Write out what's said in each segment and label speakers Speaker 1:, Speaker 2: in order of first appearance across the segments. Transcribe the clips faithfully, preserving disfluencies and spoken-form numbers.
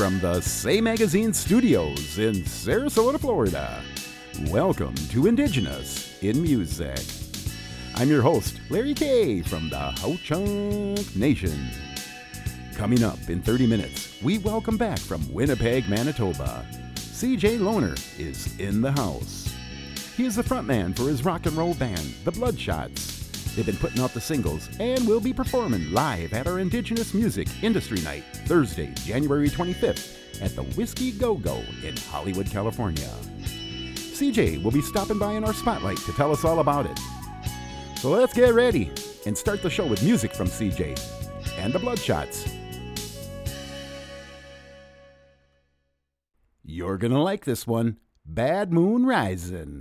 Speaker 1: from the Say Magazine studios in Sarasota, Florida. Welcome to Indigenous in Music. I'm your host, Larry Kay from the Ho-Chunk Nation. Coming up in thirty minutes, we welcome back from Winnipeg, Manitoba. C J Lohner is in the house. He is the frontman for his rock and roll band, The Bloodshots. They've been putting out the singles and will be performing live at our Indigenous Music Industry Night, Thursday, January twenty-fifth, at the Whiskey Go-Go in Hollywood, California. C J will be stopping by in our spotlight to tell us all about it. So let's get ready and start the show with music from C J and The Bloodshots. You're gonna like this one, Bad Moon Rising.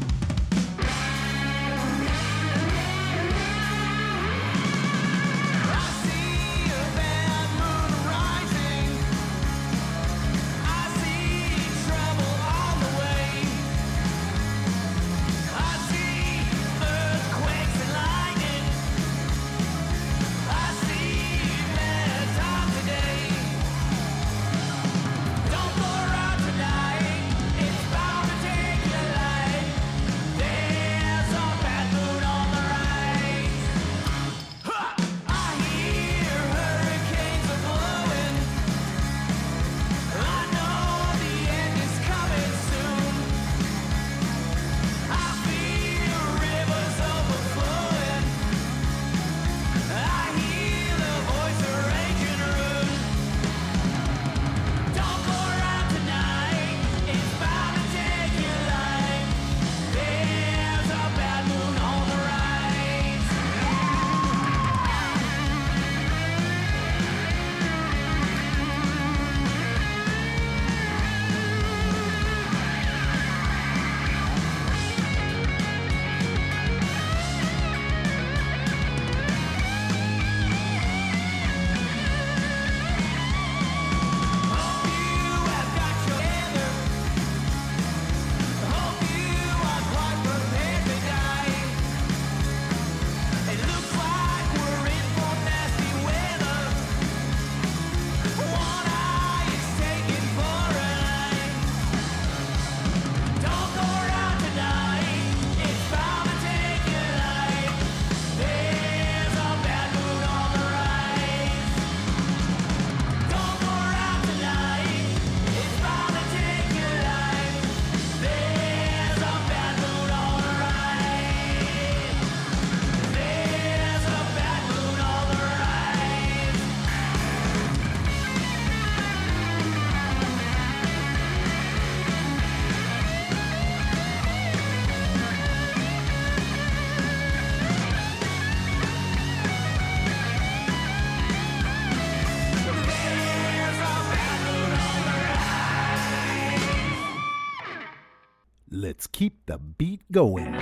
Speaker 1: Let's keep the beat going.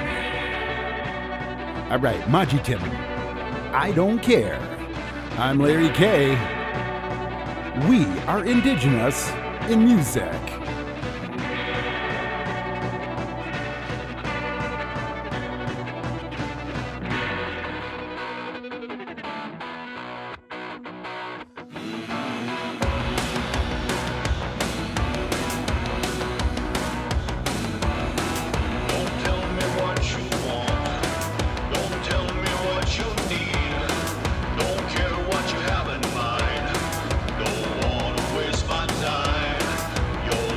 Speaker 1: All right, Majitim, I don't care. I'm Larry Kay. We are Indigenous in Music.
Speaker 2: Don't wanna waste my time. You're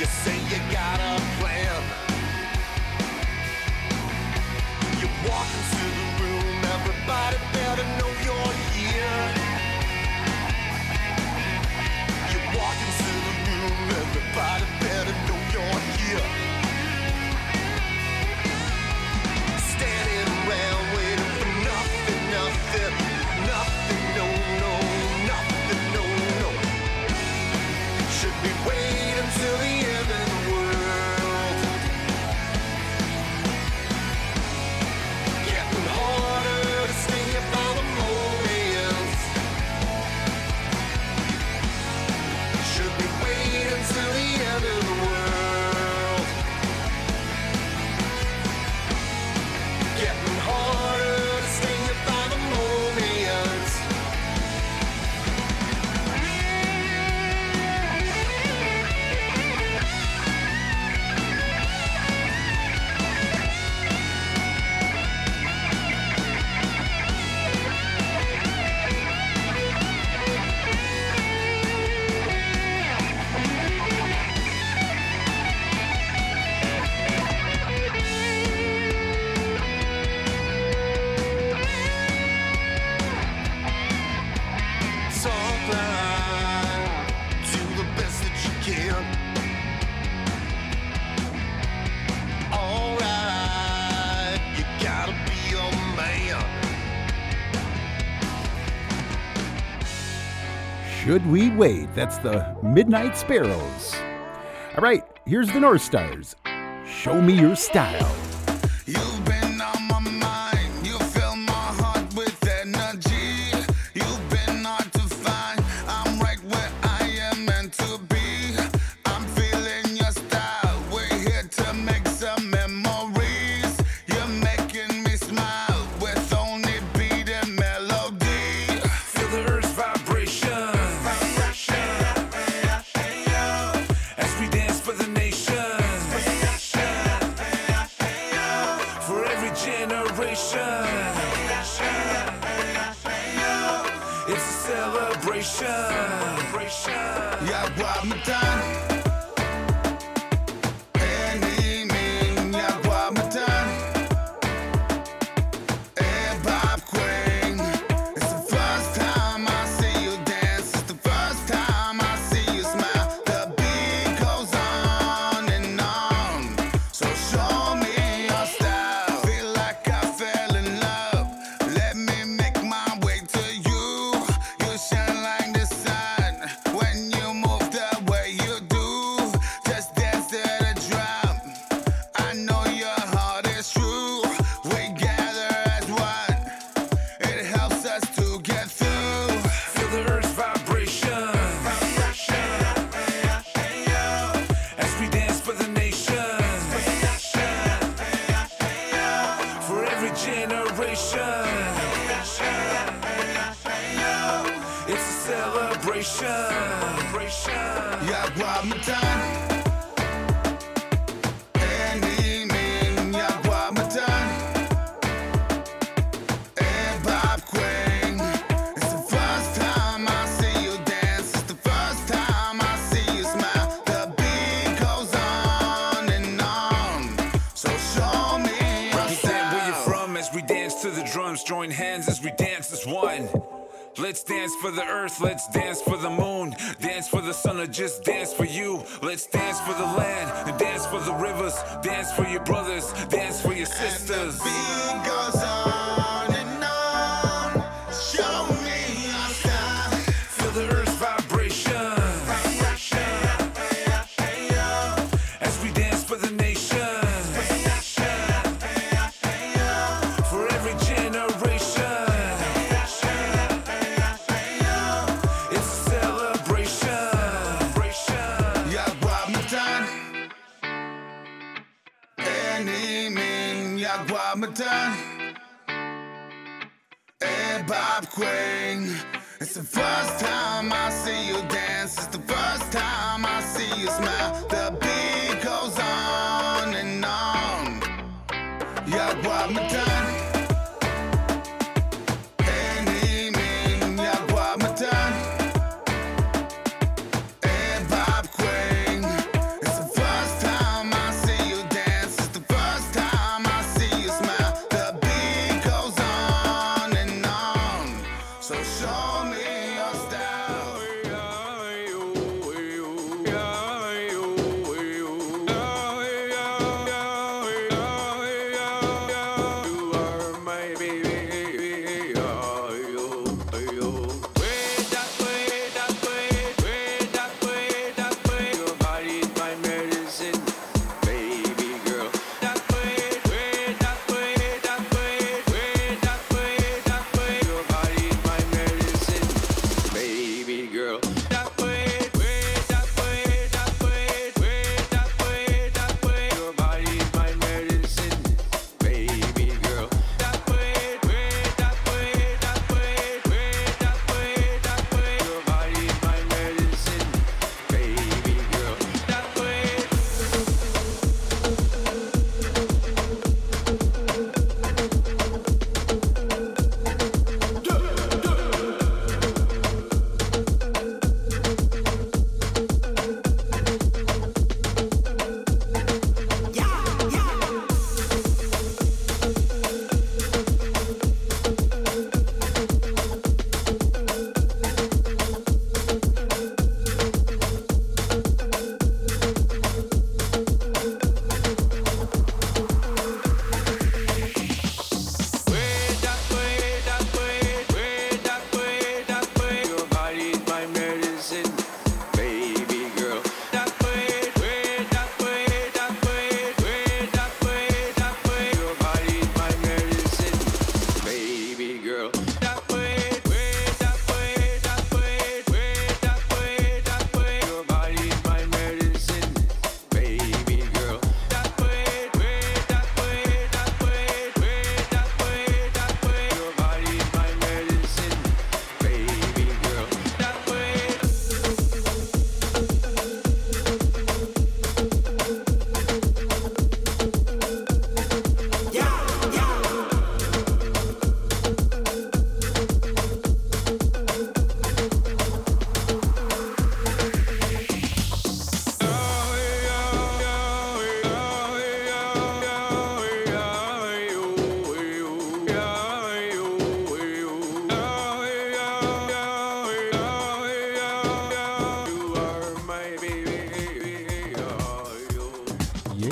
Speaker 2: say you got a plan. You walk into the room, everybody better know you're here. You walk into the room, everybody better know you're here. Standing around waiting for nothing, nothing, nothing, no, no, nothing, no, no. Should we wait until the end of the world? Getting harder to stay about the moments. Should we wait until the end of the world? Getting harder to stay about the moments. Talk loud, do the best that you can. Alright, you gotta be a man.
Speaker 1: Should We Wait? That's the Midnight Sparrows. All right, here's the North Stars. Show me your style.
Speaker 3: You've been on my mind, you fill my heart with energy. You've been hard to find, I'm right where I am meant to be. I'm feeling your style, we're here to make some memories. You're making me smile with only beat and melody.
Speaker 4: Feel the earth's vibration, as we dance for the nation, for every generation. It's a celebration.
Speaker 3: Yeah, Guamatan. Enemin, yeah, Guamatan. Hey, Bob Queen. It's the first time I see you dance. It's the first time I see you smile. The beat goes on and on. So show me your style. Feel like I fell in love. Let me make my way to you. You shine like the sun when you move the way you do. Just dance to the drum. I know your heart is true. We gather as one. It helps us to get through.
Speaker 4: Feel the earth's vibration, as we dance for the nation, for every generation. It's a celebration.
Speaker 3: Yeah, Guamatan. Enemin, yeah, Guamatan. Hey, Bob Queen. It's the first time I see you dance. It's the first time I see you smile. The beat goes on and on. So show me your
Speaker 4: Represent where you're
Speaker 3: style.
Speaker 4: from as we dance to the drums. Join hands as we dance as one. Let's dance for the earth, let's dance for the moon. Dance for the sun or just dance for you. Let's dance for the land and dance for the rivers. Dance for your brothers, dance for your sisters.
Speaker 3: The beat goes on and on. Show me your style.
Speaker 4: Feel the earth's vibration, as we dance for the nation, for every generation. It's a celebration.
Speaker 3: Yeah, Guamatan. Enemin, yeah, Guamatan. Hey, Bob Queen. It's the first time I see you dance. It's the first time I see you smile. The beat goes on and on. Yeah, Guamatan. Enemin, yeah, Guamatan. Hey, Bob Queen. It's the first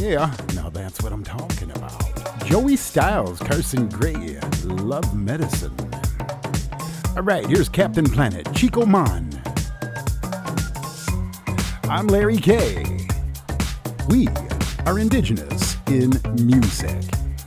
Speaker 1: Yeah, now that's what I'm talking about. Joey Styles, Carson Gray, Love Medicine. All right, here's Captain Planet, Chico Mon. I'm Larry K. We are indigenous in music.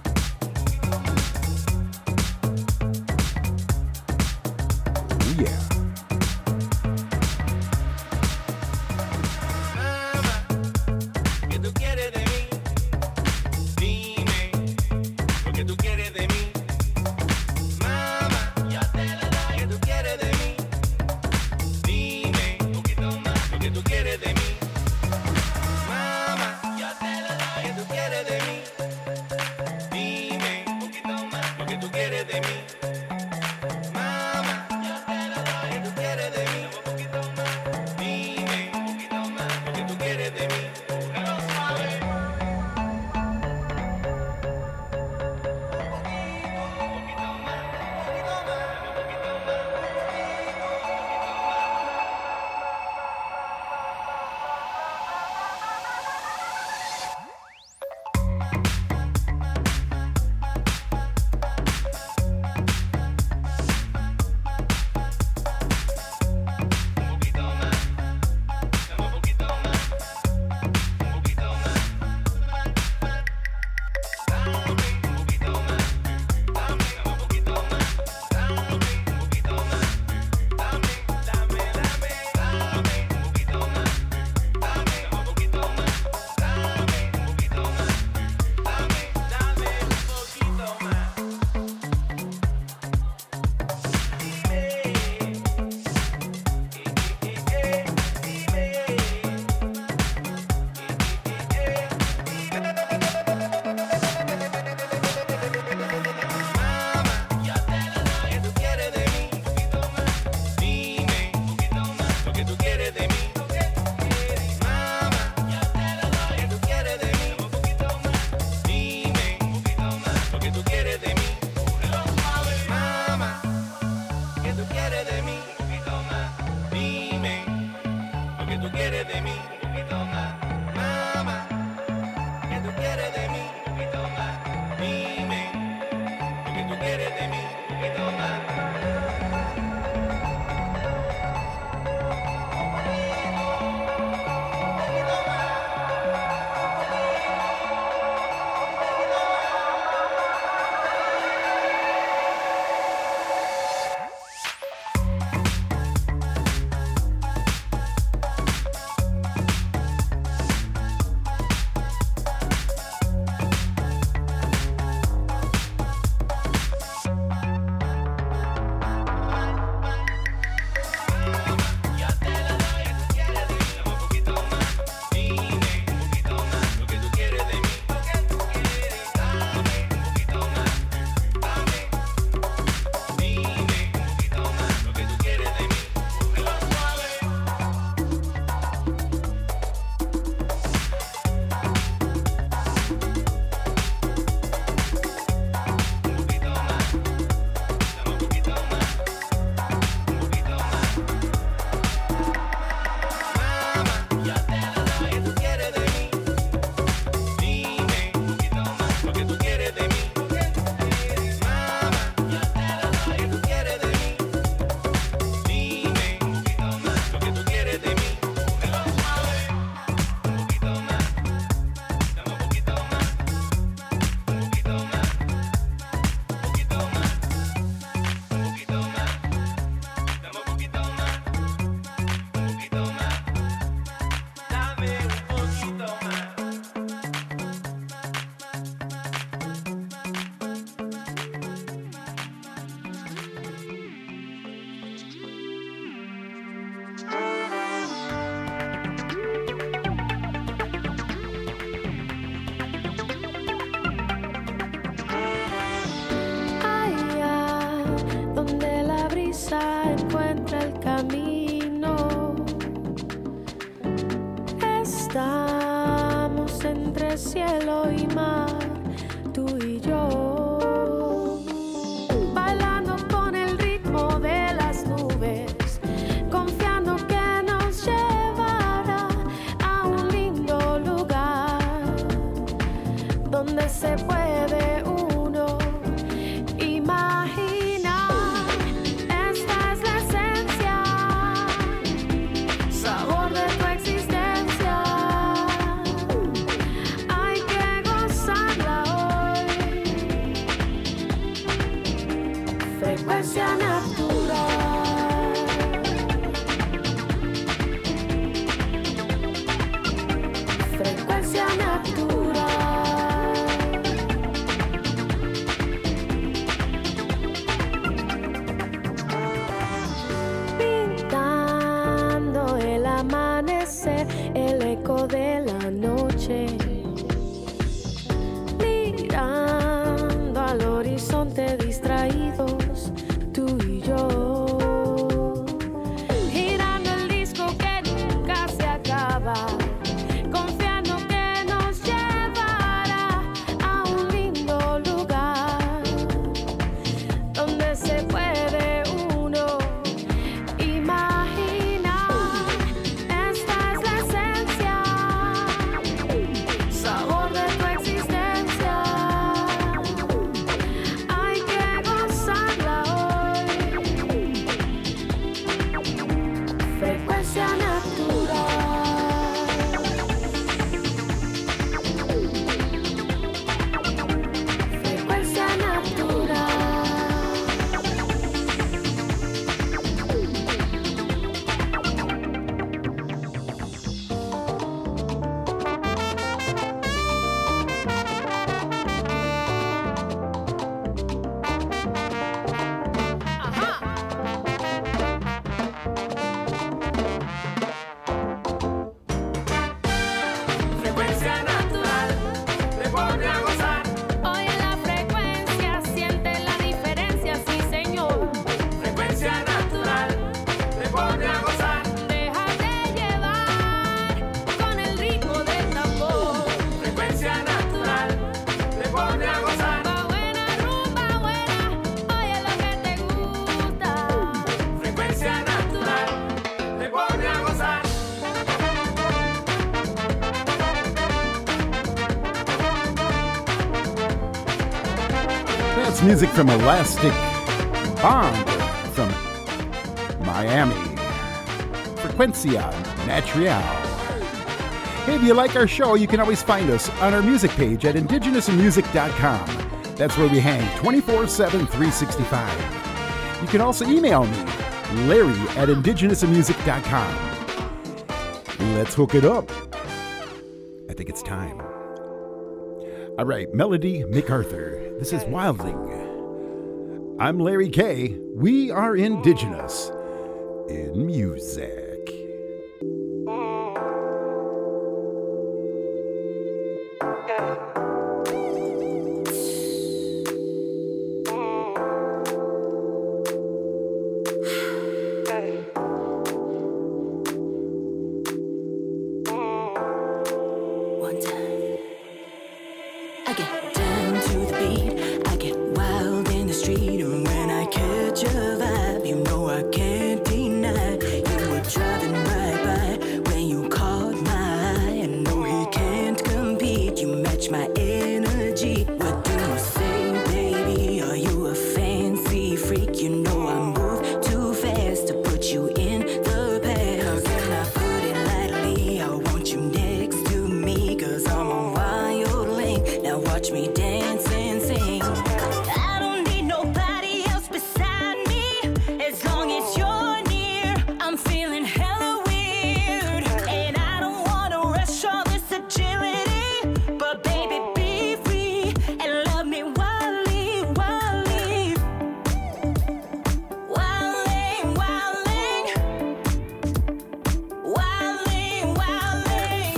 Speaker 5: cielo y mar, tú y yo, bailando con el ritmo de las nubes, confiando que nos llevará a un lindo lugar. amanecer, el eco de la noche. Mirando al horizonte distraídos, tú y yo. Girando el disco que nunca se acaba. Confiando que nos llevará a un lindo lugar donde se puede uno imaginar. Esta es la esencia, sabor de tu existencia. Hay que gozarla hoy. Frecuencia natural. Frecuencia natural.
Speaker 6: Frecuencia natural, te pone a gozar.
Speaker 5: Hoy en la frecuencia siente la diferencia, sí señor.
Speaker 6: Frecuencia natural, te pone a gozar.
Speaker 5: Déjate llevar con el ritmo del tambor.
Speaker 6: Frecuencia natural, te pone a gozar.
Speaker 5: Va buena, rumba buena, oye lo que te gusta.
Speaker 6: Frecuencia natural, te pone a gozar.
Speaker 1: That's music from Elastic Bond from Miami. Frecuencia Natural. Hey, if you like our show, you can always find us on our music page at indigenous music dot com. That's where we hang twenty-four seven, three sixty-five. You can also email me, Larry at indigenous music dot com. Let's hook it up. I think it's time. All right, Melody MacArthur. This is Wildling. I'm Larry K. We are indigenous in music.
Speaker 7: One time. I get down to the beat, I get wild in the street, and when I catch a vibe, you know I can't deny. You were driving right by when you caught my eye, and no, he can't compete. You match my energy. What do you say, baby? Are you a fancy freak? You know I move too fast to put you in the past. And I put it lightly, I want you next to me, cause I'm a wildling. Now watch me dance and sing. I don't need nobody else beside me, as long as you're near. I'm feeling hella weird, and I don't wanna rush all this agility, but baby, be free and love me wildly, wildly. Wildling, wildling. Wildling, wildling.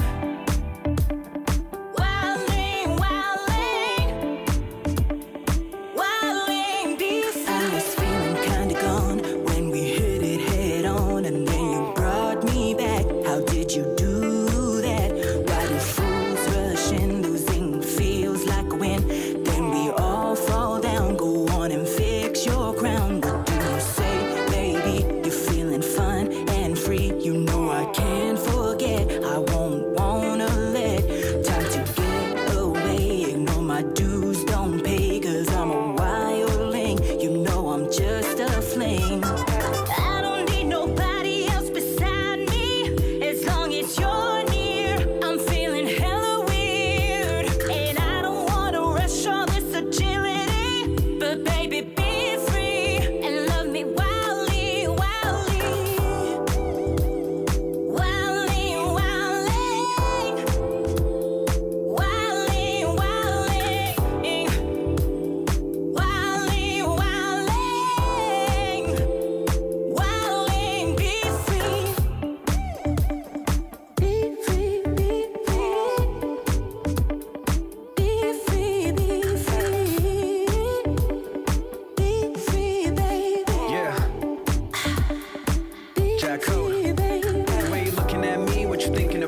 Speaker 7: Wildling, wildling. Wildling, be free. I was feeling kinda gone when we hit it head on, and then you brought me back. How did you do that? Why do fools rush in? Losing feels like a win. Then we all fall down. Go on and fix your crown. What do you say, baby? You're feeling fun and free. You know I can't forget. I won't wanna let time to get away. Ignore my dues, don't pay, cause I'm a wildling. You know I'm just a fling. I don't need nobody else beside me, as long as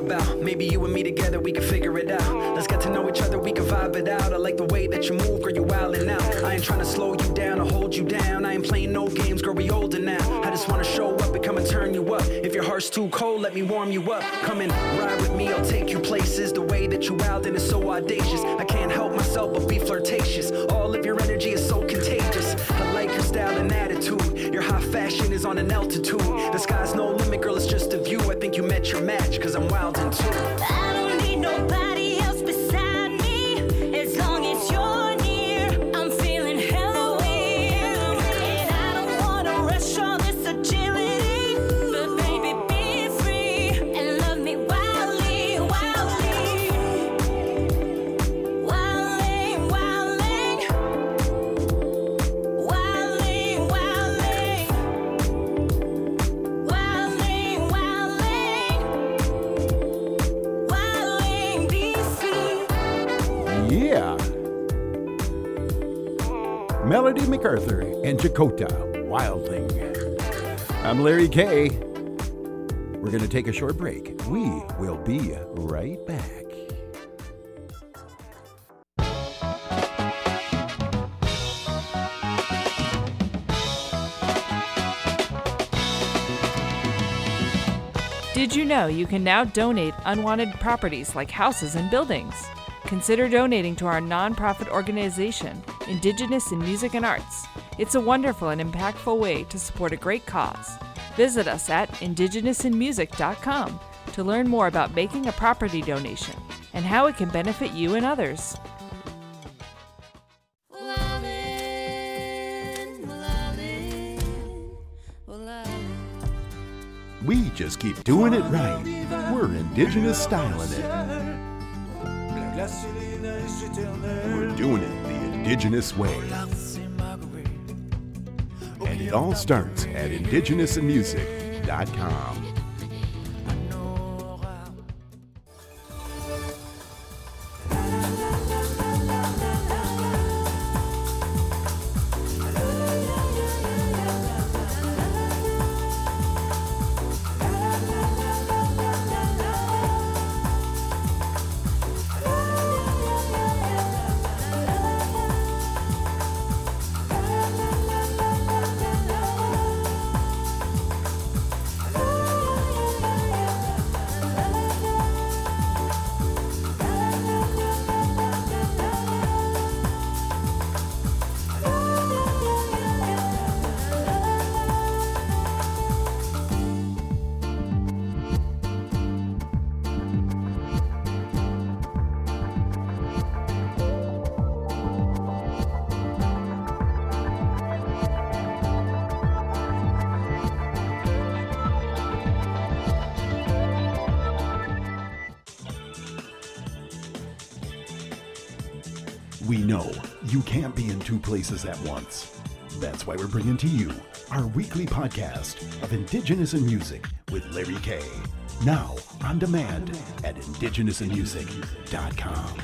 Speaker 8: about. Maybe you and me together, we can figure it out. Let's get to know each other, we can vibe it out. I like the way that you move, girl, you wildin' out. I ain't trying to slow you down or hold you down. I ain't playing no games, girl, we older now. I just wanna show up and come and turn you up. If your heart's too cold, let me warm you up. Come and ride with me, I'll take you places. The way that you wildin' is so audacious. I can't help myself but be flirtatious. All of your energy is so contagious. I like your style and attitude. Your high fashion is on an altitude. The sky's no limit, girl, it's just a view. I think you met your match, cause I'm wildin' too.
Speaker 7: I don't need nobody else beside me. As long as you're near, I'm feeling hella weird. And I don't wanna rush all this agility. But baby, be free and love me wildly, wildly. Wildly, wildly. Wildly, wildly. Wildly, wildly. Wildly, be free.
Speaker 1: Yeah. Melody MacArthur and Dakota Wildling. I'm Larry K. We're going to take a short break. We will be right back.
Speaker 9: Did you know you can now donate unwanted properties like houses and buildings? Consider donating to our nonprofit organization, Indigenous in Music and Arts. It's a wonderful and impactful way to support a great cause. Visit us at indigenous in music dot com to learn more about making a property donation and how it can benefit you and others.
Speaker 1: We just keep doing it right. We're Indigenous styling it. We're doing it the Indigenous way. And it all starts at indigenous in music dot com. We know you can't be in two places at once. That's why we're bringing to you our weekly podcast of Indigenous in Music with Larry K. Now on demand at indigenous in music dot com.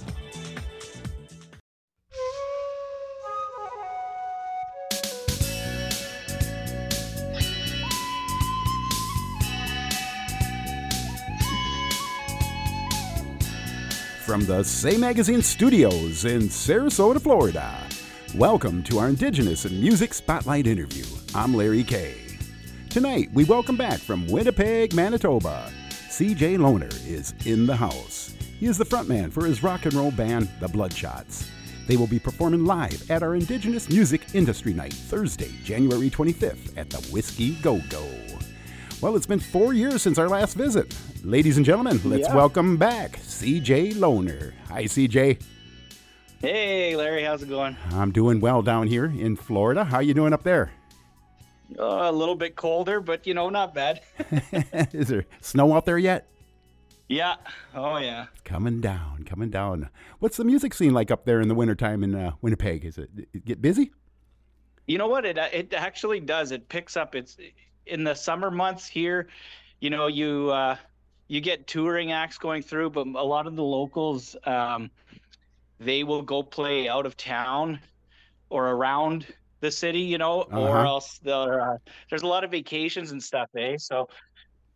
Speaker 1: From the Say Magazine studios in Sarasota, Florida, welcome to our Indigenous in Music Spotlight interview. I'm Larry K. Tonight, we welcome back from Winnipeg, Manitoba. C J Lohner is in the house. He is the frontman for his rock and roll band, The Bloodshots. They will be performing live at our Indigenous Music Industry Night, Thursday, January twenty-fifth at the Whiskey Go-Go. Well, it's been four years since our last visit. Ladies and gentlemen, let's
Speaker 10: Yeah.
Speaker 1: welcome back C J Lohner. Hi, C J.
Speaker 10: Hey, Larry, how's it going?
Speaker 1: I'm doing well down here in Florida. How you doing up there?
Speaker 10: Uh, a little bit colder, but, you know, not bad.
Speaker 1: Is there snow out there yet?
Speaker 10: Yeah. Oh, yeah.
Speaker 1: Coming down, coming down. What's the music scene like up there in the wintertime in uh, Winnipeg? Is it, it get busy?
Speaker 10: You know what? It it actually does. It picks up. It's in the summer months here. You know, you uh, you get touring acts going through, but a lot of the locals, um, they will go play out of town or around the city, you know, or
Speaker 1: Uh-huh.
Speaker 10: else they'll, uh, there's a lot of vacations and stuff, eh? So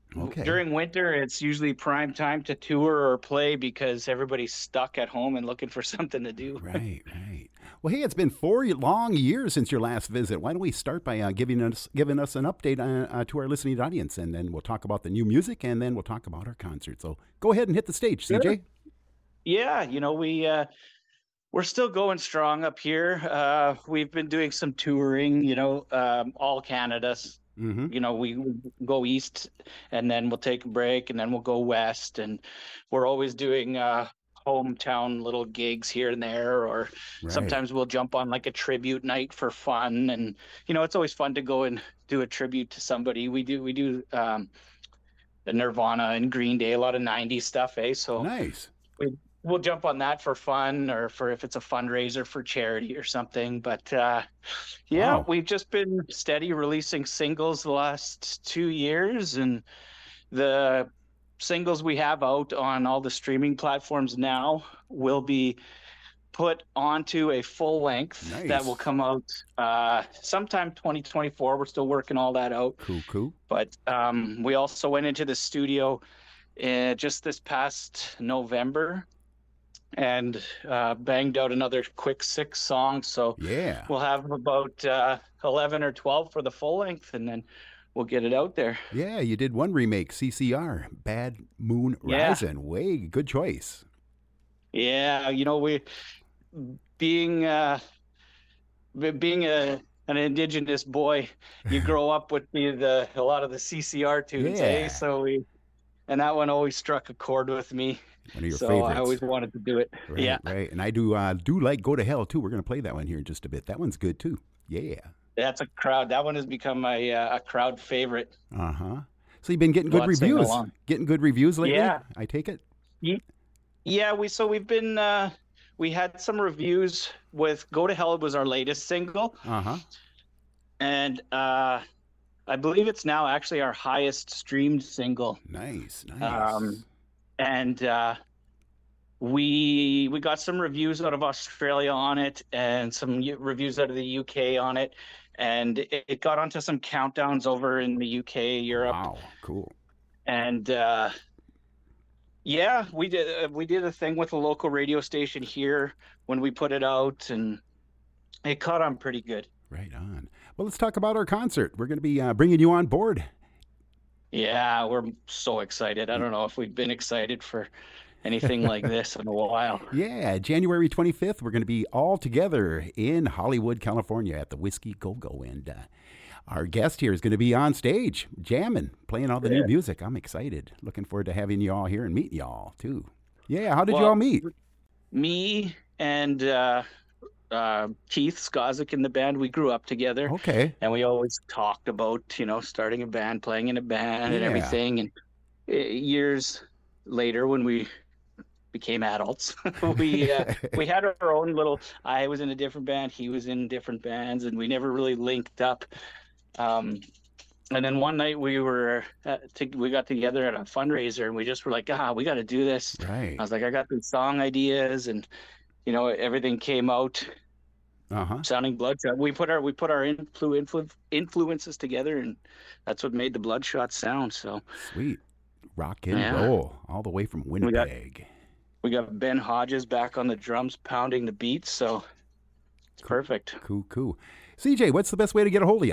Speaker 1: Okay.
Speaker 10: During winter, it's usually prime time to tour or play because everybody's stuck at home and looking for something to do.
Speaker 1: Right, right. Well, hey, it's been four long years since your last visit. Why don't we start by uh, giving us giving us an update uh, uh, to our listening audience, and then we'll talk about the new music, and then we'll talk about our concert. So go ahead and hit the stage, C J.
Speaker 10: Sure. Yeah, you know, we uh, we're still going strong up here. Uh, we've been doing some touring, you know, um, all Canada.
Speaker 1: Mm-hmm.
Speaker 10: You know, we go east, and then we'll take a break, and then we'll go west, and we're always doing uh, hometown little gigs here and there, or
Speaker 1: Right.
Speaker 10: sometimes we'll jump on like a tribute night for fun, and you know, it's always fun to go and do a tribute to somebody. We do we do um, the Nirvana and Green Day, a lot of nineties stuff, eh? So
Speaker 1: Nice.
Speaker 10: we we'll jump on that for fun, or for if it's a fundraiser for charity or something. But uh, yeah,
Speaker 1: Wow.
Speaker 10: we've just been steady releasing singles the last two years, and the singles we have out on all the streaming platforms now will be put onto a full length
Speaker 1: Nice.
Speaker 10: that will come out uh, sometime twenty twenty-four. We're still working all that out.
Speaker 1: Cool, cool.
Speaker 10: But um, we also went into the studio uh, just this past November and uh, banged out another quick six songs. So
Speaker 1: Yeah.
Speaker 10: we'll have about uh, eleven or twelve for the full length, and then we'll get it out there.
Speaker 1: Yeah, you did one remake, C C R, Bad Moon
Speaker 10: Yeah.
Speaker 1: Rising. Way good choice.
Speaker 10: Yeah, you know, we being uh, be- being a an Indigenous boy, you grow up with the, the a lot of the C C R tunes,
Speaker 1: Yeah.
Speaker 10: eh? So we, and that one always struck a chord with me.
Speaker 1: One of your
Speaker 10: so
Speaker 1: favorites.
Speaker 10: I always wanted to do it.
Speaker 1: Right,
Speaker 10: Yeah,
Speaker 1: right. And I do uh, do like Go to Hell, too. We're going to play that one here in just a bit. That one's good, too. Yeah.
Speaker 10: that's a crowd. That one has become a uh, a crowd favorite.
Speaker 1: Uh-huh. So you've been getting
Speaker 10: A
Speaker 1: good
Speaker 10: lot sing
Speaker 1: reviews.
Speaker 10: along.
Speaker 1: Getting good reviews lately,
Speaker 10: Yeah.
Speaker 1: I take it?
Speaker 10: Yeah, we so we've been uh, we had some reviews with Go to Hell was our latest single,
Speaker 1: Uh-huh.
Speaker 10: and uh, I believe it's now actually our highest streamed single.
Speaker 1: Nice, nice.
Speaker 10: Um, and uh, we we got some reviews out of Australia on it, and some U- reviews out of the U K on it, and it, it got onto some countdowns over in the U K, Europe,
Speaker 1: Wow, cool.
Speaker 10: and uh, yeah, we did uh, we did a thing with a local radio station here when we put it out, and it caught on pretty good.
Speaker 1: Right on. Well, let's talk about our concert. We're going to be uh, bringing you on board.
Speaker 10: Yeah, we're so excited. I don't know if we've been excited for anything like this in a while.
Speaker 1: Yeah, January twenty-fifth, we're going to be all together in Hollywood, California at the Whiskey Go-Go. And uh, our guest here is going to be on stage, jamming, playing all the new
Speaker 10: Yeah.
Speaker 1: music. I'm excited. Looking forward to having you all here and meeting you all, too. Yeah, how did you
Speaker 10: Well,
Speaker 1: all meet?
Speaker 10: Me and uh, uh, Keith Skozik in the band, we grew up together,
Speaker 1: Okay.
Speaker 10: and we always talked about, you know, starting a band, playing in a band, and
Speaker 1: Yeah.
Speaker 10: everything. And uh, years later, when we became adults, we uh, we had our own little. I was in a different band, he was in different bands, and we never really linked up. Um, and then one night we were at, to, we got together at a fundraiser, and we just were like, ah, we got to do this.
Speaker 1: Right.
Speaker 10: I was like, I got these song ideas, and you know, everything came out
Speaker 1: Uh-huh.
Speaker 10: sounding Bloodshot. We put our we put our influ, influ, influences together, and that's what made the Bloodshot sound. So
Speaker 1: Sweet. Rock and
Speaker 10: Yeah.
Speaker 1: roll, all the way from
Speaker 10: got-
Speaker 1: Winnipeg.
Speaker 10: we got Ben Hodges back on the drums, pounding the beats. So it's perfect.
Speaker 1: Cool, cool. C J, what's the best way to get a hold of you?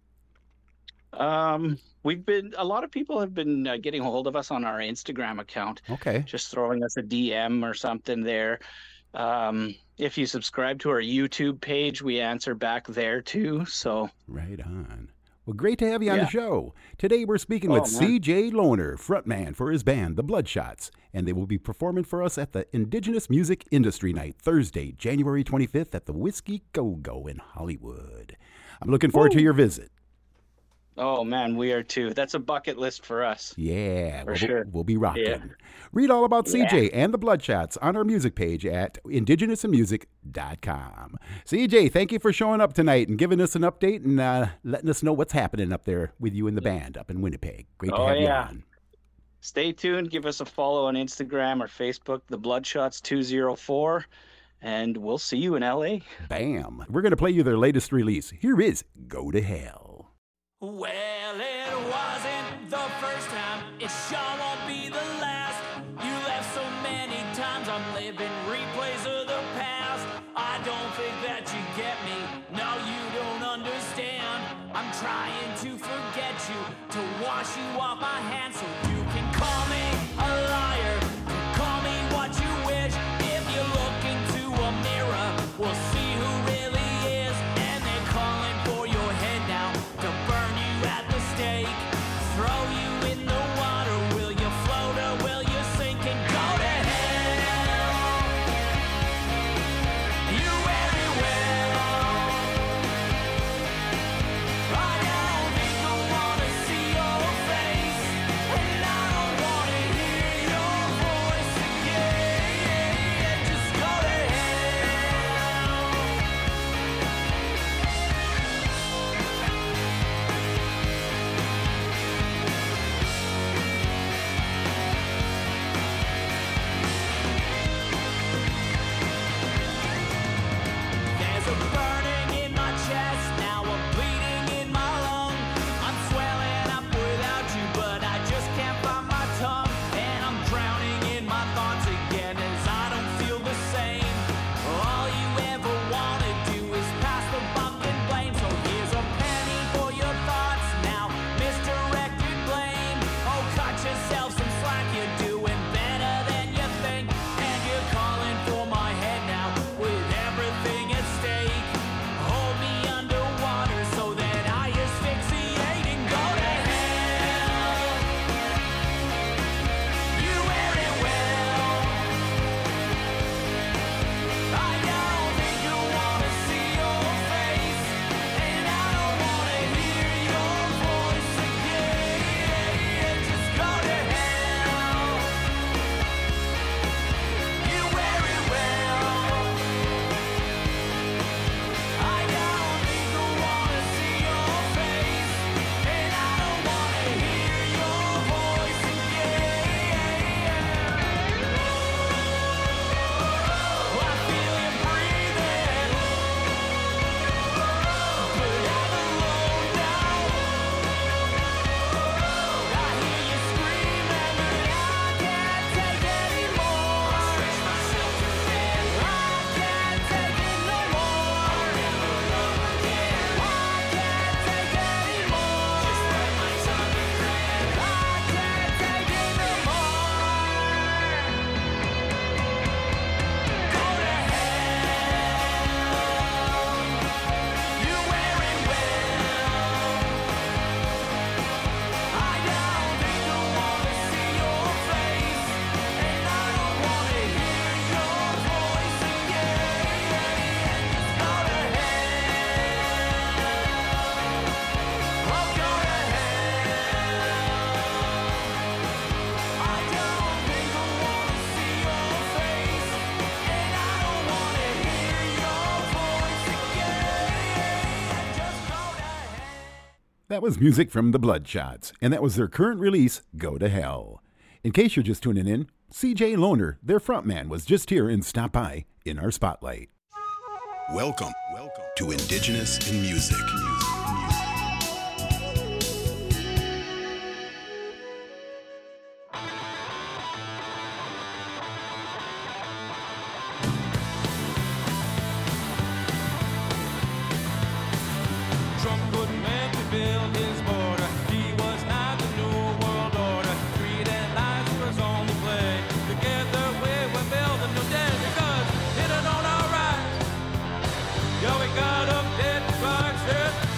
Speaker 10: Um, we've been a lot of people have been uh, getting a hold of us on our Instagram account,
Speaker 1: Okay.
Speaker 10: just throwing us a D M or something there. Um, if you subscribe to our YouTube page, we answer back there too. So
Speaker 1: Right on. Well, great to have you on the
Speaker 10: Yeah.
Speaker 1: show. Today we're speaking
Speaker 10: Oh,
Speaker 1: with
Speaker 10: man.
Speaker 1: C J Lohner, frontman for his band, The Bloodshots, and they will be performing for us at the Indigenous Music Industry Night, Thursday, January twenty-fifth at the Whiskey Go-Go in Hollywood. I'm looking forward to your visit.
Speaker 10: Oh man, we are too. That's a bucket list for us.
Speaker 1: Yeah,
Speaker 10: For
Speaker 1: we'll,
Speaker 10: sure.
Speaker 1: we'll be rocking.
Speaker 10: Yeah.
Speaker 1: Read all about C J
Speaker 10: Yeah.
Speaker 1: and the Bloodshots on our music page at indigenous and music dot com. C J, thank you for showing up tonight and giving us an update and uh, letting us know what's happening up there with you and the band up in Winnipeg. Great to
Speaker 10: Oh,
Speaker 1: have
Speaker 10: yeah.
Speaker 1: you on.
Speaker 10: Stay tuned. Give us a follow on Instagram or Facebook, the Bloodshots two oh four, and we'll see you in L A.
Speaker 1: Bam. We're going to play you their latest release. Here is Go to Hell.
Speaker 6: Well, it wasn't the first time It sure won't be the last. You left so many times, I'm living replays of the past. I don't think that you get me, no you don't understand. I'm trying to forget you, to wash you off my hands. So you can call me a liar, call me what you wish. If you look into a mirror, we'll see who really is. And they're calling for your head now, to burn you at the stake. Throw you in the water, will you float or will you sink and go to hell? You very well. I don't think I wanna see your face, and I don't wanna hear your voice again. Just go to hell. There's a burning in my chest, now a bleeding in my lung. I'm swelling up without you, but I just can't find my tongue. And I'm drowning in my thoughts again as I don't feel the same. All you ever wanna do is pass the buck and blame. So here's a penny for your thoughts now, misdirected blame. Oh, cut yourself some slack, you're doing better than you think. And you're calling for my head now, with everything at stake. Hold me underwater so that I asphyxiate and go to hell. You very well. I don't think you wanna see your face, and I don't wanna hear your voice again. Just go to hell. You very well. I don't think I wanna see your face, and I don't wanna hear your voice again. I feel you breathing, but I'm alone now. I hear you screaming, but I can't take anymore. I stretch myself too thin. I can't take it no more. I'll never love again. I can't take anymore. Just bite my tongue and grin. I can't take it no more. Go to hell. You very well. I don't think I wanna see your face, and I don't wanna hear your voice again. Just go to hell. Oh, go to hell. I don't think I wanna see your face, and I don't wanna hear your voice again. Just go to hell.
Speaker 1: That was music from the Bloodshots, and that was their current release, Go to Hell. In case you're just tuning in, C J Loner, their frontman, was just here and stopped by in our spotlight.
Speaker 11: Welcome, welcome to Indigenous in Music. Music, music.
Speaker 6: Trump couldn't make to build his border. He was not the new world order. Greed and lies was on the play. Together we will build a new day because it is on our right. Yeah, we got up dead boxes.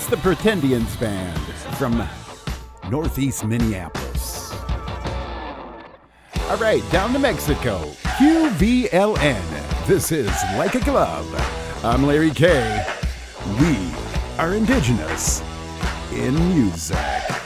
Speaker 1: It's the Pretendians Band from Northeast Minneapolis. All right, down to Mexico, Q V L N. This is Like a Glove. I'm Larry K. We are indigenous in music.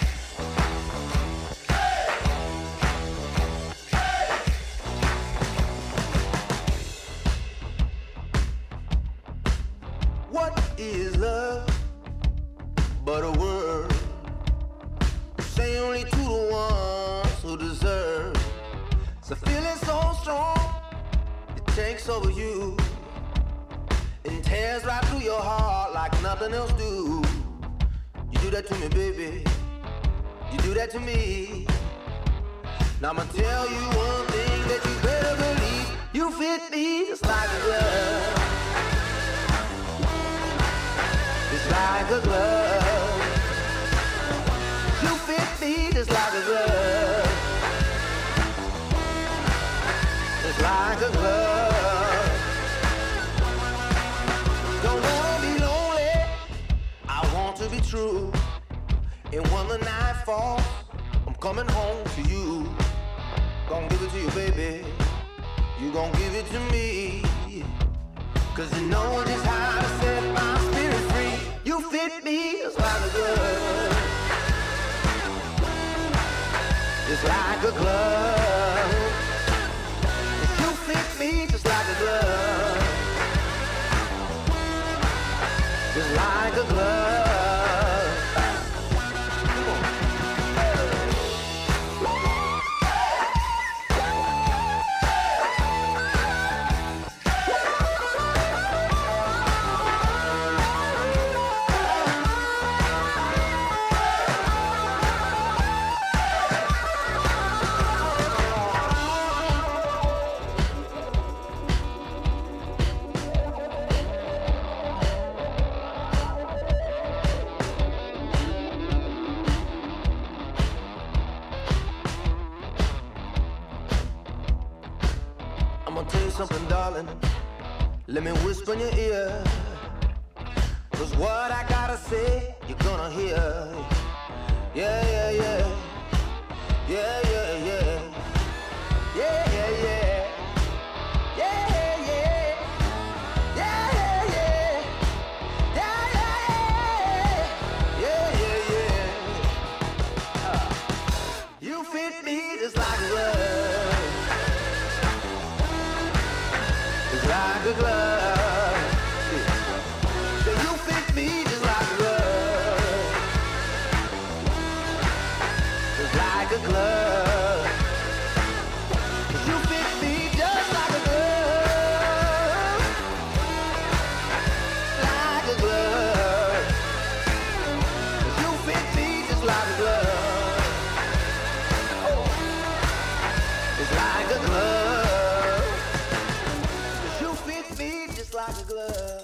Speaker 2: What is love but a word? Say only to the ones who deserve. It's a feeling so strong, it takes over you and tears right through your heart like nothing else do. You do that to me, baby. You do that to me. Now I'ma tell you one thing that you better believe. You fit me just like a glove. Just like a glove. You fit me just like a glove. Just like a glove. Don't wanna be lonely, I want to be true. And when the night falls, I'm coming home to you. Gonna give it to you, baby. You gonna give it to me. Cause you know just how to set my spirit free. You fit me just like a glove. Just like a glove. You fit me just like a glove. Just like a glove. Something, darling, let me whisper in your ear. Cause what I gotta say, you're gonna hear. Yeah, yeah, yeah. Yeah, yeah, yeah. Yeah, yeah, yeah. Yeah, yeah, yeah. Yeah, yeah, yeah. Yeah, yeah, yeah. Yeah, yeah, yeah. Uh, you fit me just like a glove. Like a glove. So you fit me just like a glove. Just like a glove. You fit me just like a glove. Like a glove. You fit me just like a glove. Just like a glove. Like a glove.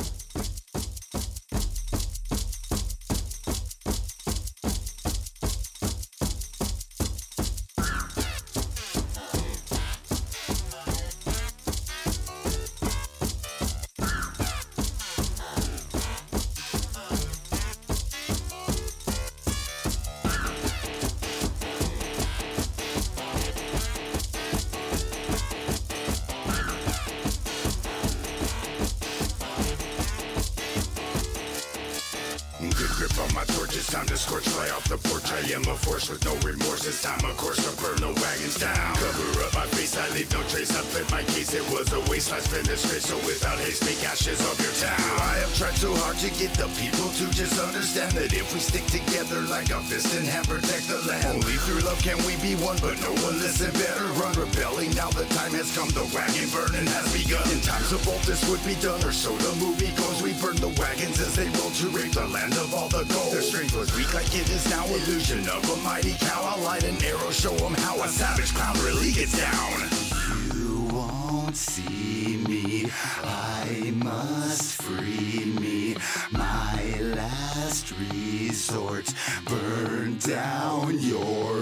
Speaker 3: Time to scorch, fly off the porch. I am a force with no remorse. It's time, of course, to burn the wagons down. Cover up my face, I leave no trace. I played my case, it was a waste. I spent this straight, so without haste, make ashes of your town. I have tried so hard to get the people to just understand that if we stick together like a fist in hand, protect the land. Only through love can we be one, but no one listen. Better run, rebelling. Now the time has come. The wagon burning has begun. In times of old, this would be done, or so the movie goes. We burn the wagons as they roll to rape the land of all the gold. Their strength was weak like it is now. Illusion of a mighty cow. I'll light an arrow, show them how a savage clown really gets down.
Speaker 12: You won't see me, I must free me. My last resort, burn down your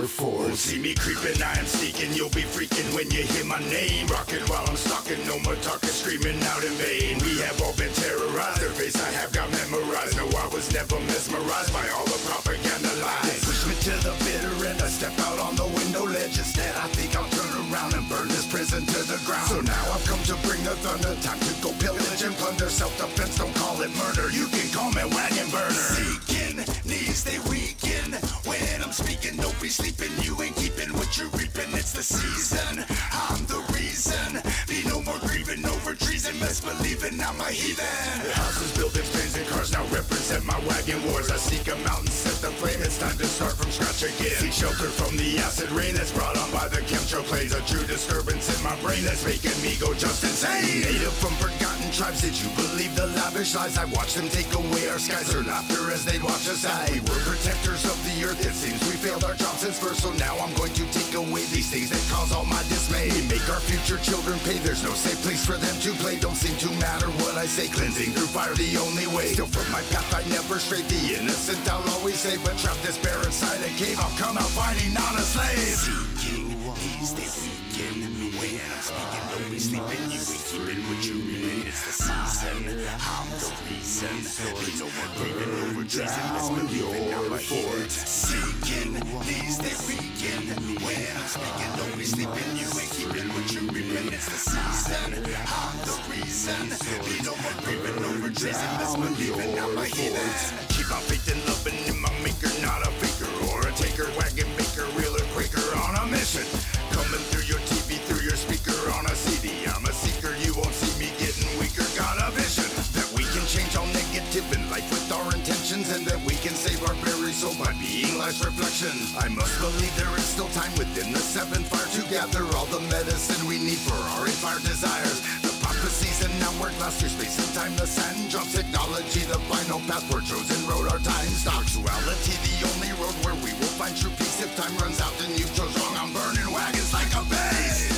Speaker 3: fort. See me creeping, I am sneaking. You'll be freaking when you hear my name. Rocking while I'm stalking, no more talking, screaming out in vain. We have all been terrorized. Their face I have got memorized. No, I was never mesmerized by all the propaganda lies. They push me to the bitter end. I step out on the window ledge. Instead, I think I'll turn around and burn this prison to the ground. So now I've come to bring the thunder. Time to go pillage and plunder. Self-defense, don't call it murder. You can call me wagon burner. Seeking, knees they weaken. When I'm speaking, don't be sleeping. You ain't keeping what you're reaping. It's the season. I'm the reason. Be no more grieving over treason. Best believing I'm a heathen. Houses, buildings, planes, and cars now represent my wagon wars. I seek a mountain, set the flame. It's time to start from scratch again. Seek shelter from the acid rain that's brought on by the chemtrail planes. A true disturbance in my brain that's making me go just insane. Native from forgotten tribes, did you believe the lavish lies? I watched them take away our skies. Their laughter as they'd watch us die. We were protectors of the earth. It seems we failed our job since birth. So now I'm going to take away these things that cause all my dismay. We make our future children pay. There's no safe place for them to play. Don't seem to matter what I say. Cleansing through fire the only way. Still from my path I never strayed. The innocent I'll always save. But trapped this bear inside a cave, I'll come out fighting, not a slave. Seeking, he's the weekend. When I'm speaking, don't be sleeping. You ain't keeping what you reading. It's the season. I'm the reason. Be no more grieving over treason. Misbelieving I'm a heathen. Seeking, he's the weekend. When I'm speaking, don't be sleeping. You ain't keeping what you reading. It's the season. I'm the reason. Be no more grieving over treason. Misbelieving I'm a heathen. Keep my faith and loving in my maker, not a faker or a taker, wagon maker, reeler, quaker on a mission. Coming through your T V, through your speaker on a C D. I'm a seeker, you won't see me getting weaker. Got a vision that we can change all negative in life with our intentions, and that we can save our very soul by being life's reflection. I must believe there is still time within the seventh fire to gather all the medicine we need for our inspired desires. The prophecies and now we're glass through space and time. The sand drops technology, the final path we're chosen road. Our time stops. Actuality, the only road where we will find true peace. If time runs out and you chose wrong, I'm burning wagons like a base.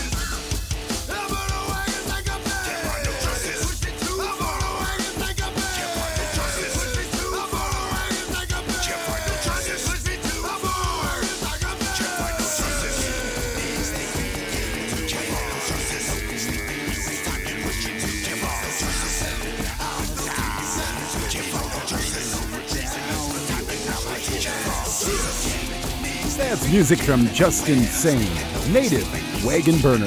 Speaker 3: I'm burning wagons like a base. Can't find no justice. I'm burning wagons like a base. Can't find no justice. I'm burning wagons like a base. Can't find no justice. I'm burning wagons like a base. Can't find no justice. These they weekend. Can't find no justice. Don't be sleeping. You ain't talking what you do. Can't find no justice. I'm the reason. Can't find no justice.
Speaker 1: That's music from Just Insane, Native Wagon Burner.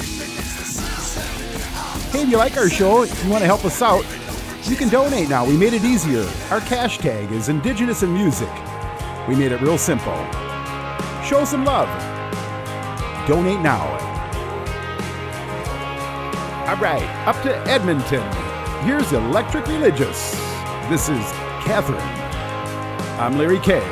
Speaker 1: Hey, if you like our show, if you want to help us out, you can donate now. We made it easier. Our cash tag is Indigenous in Music. We made it real simple. Show some love. Donate now. All right, up to Edmonton. Here's Electric Religious. This is Catherine. I'm Larry K.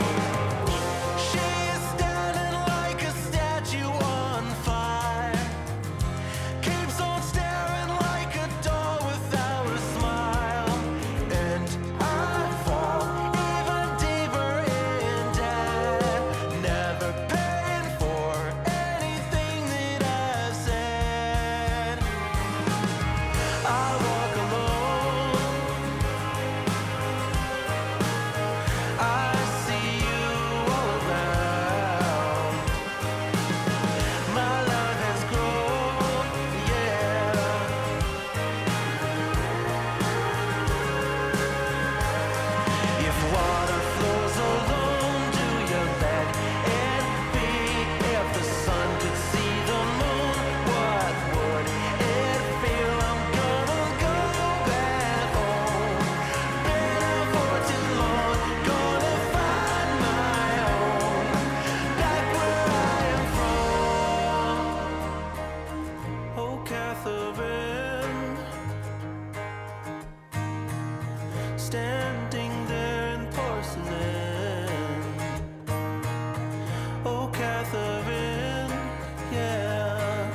Speaker 13: Standing there in porcelain. Oh, Catherine, yeah.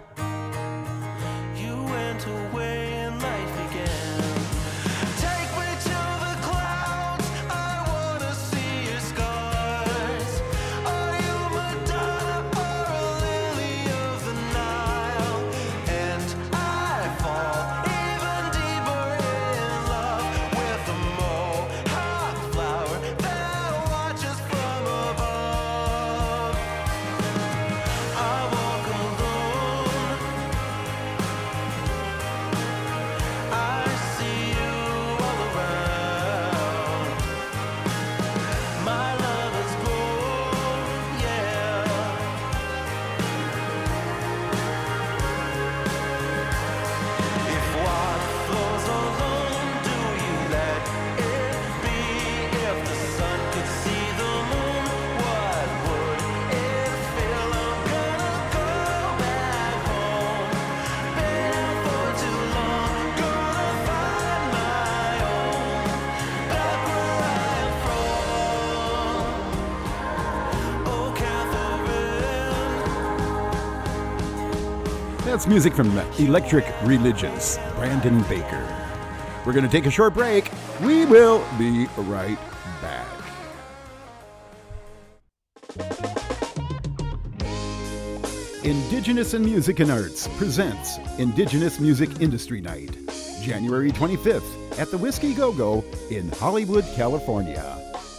Speaker 13: You went away and life began. Take me to the clouds, I wanna see your scars. Are you Madonna or a lily of the Nile? And I fall even deeper in love with the mohawk flower that watches from above.
Speaker 1: That's music from Electric Religions, Brandon Baker. We're going to take a short break. We will be right back. Indigenous in Music and Arts presents Indigenous Music Industry Night, January twenty-fifth at the Whiskey Go-Go in Hollywood, California.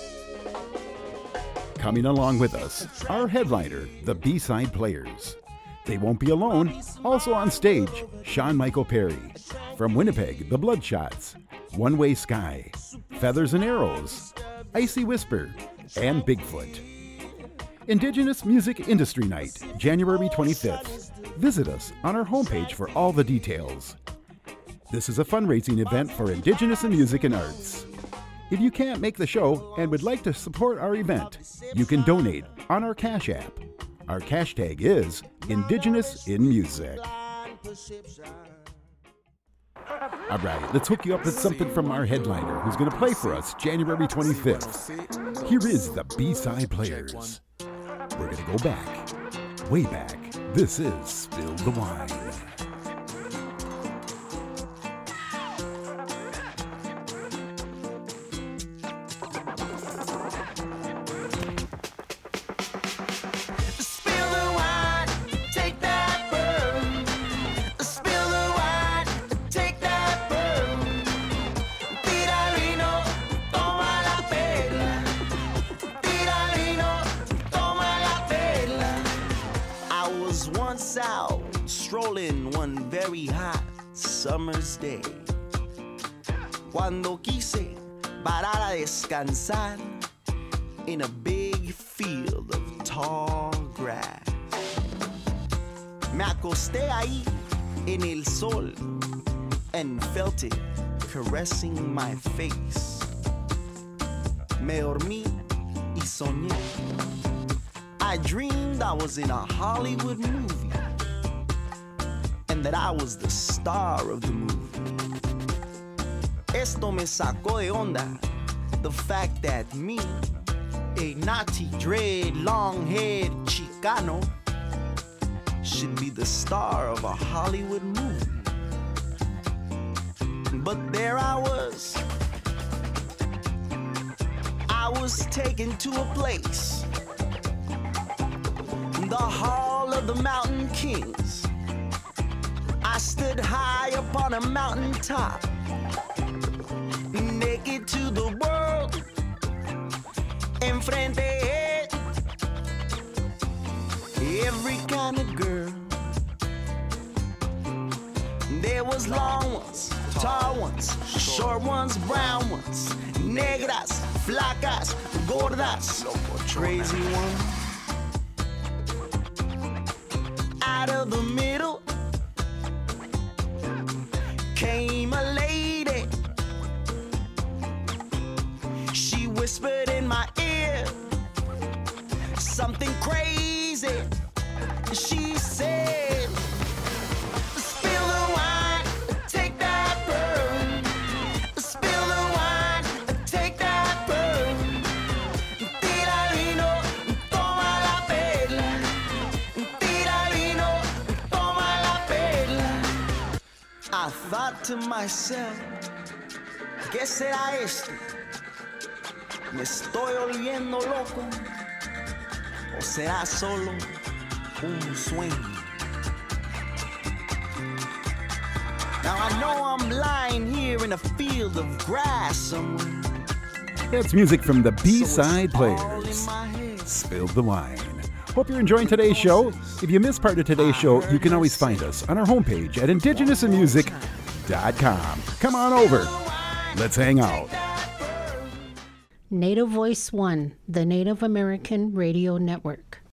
Speaker 1: Coming along with us, our headliner, the B-Side Players. They won't be alone. Also on stage, Sean Michael Perry. From Winnipeg, the Bloodshots, One Way Sky, Feathers and Arrows, Icy Whisper, and Bigfoot. Indigenous Music Industry Night, January twenty-fifth. Visit us on our homepage for all the details. This is a fundraising event for Indigenous in Music and Arts. If you can't make the show and would like to support our event, you can donate on our Cash App. Our cash tag is Indigenous in Music. All right, let's hook you up with something from our headliner who's going to play for us January twenty-fifth. Here is the B-Side Players. We're going to go back, way back. This is Spill the Wine.
Speaker 14: Summer's day, cuando quise parar a descansar in a big field of tall grass. Me acosté ahí en el sol and felt it caressing my face. Me dormí y soñé. I dreamed I was in a Hollywood movie and that I was the star of the movie. Esto me sacó de onda, the fact that me, a naughty, dread, long-haired Chicano, should be the star of a Hollywood movie. But there I was. I was taken to a place, the Hall of the Mountain Kings. I stood high upon a mountain top, naked to the world, enfrente every kind of girl. There was long ones, tall ones, short ones, brown ones, negras, flacas, gordas, crazy ones. Out of the middle came a lady. She whispered in my ear something crazy. She said, spill the wine, take that burn. Spill the wine, take that burn. Tira vino, toma la perla. Tira vino, toma la perla. I thought to myself, ¿qué será esto? ¿Me estoy volviendo loco? ¿O será solo un sueño? Now I know I'm lying here in a field of grass somewhere.
Speaker 1: That's music from the B-Side Players. Spilled the Wine. Hope you're enjoying today's show. If you missed part of today's show, you can always find us on our homepage at indigenous in music dot com. Come on over. Let's hang out.
Speaker 15: Native Voice One, the Native American Radio Network.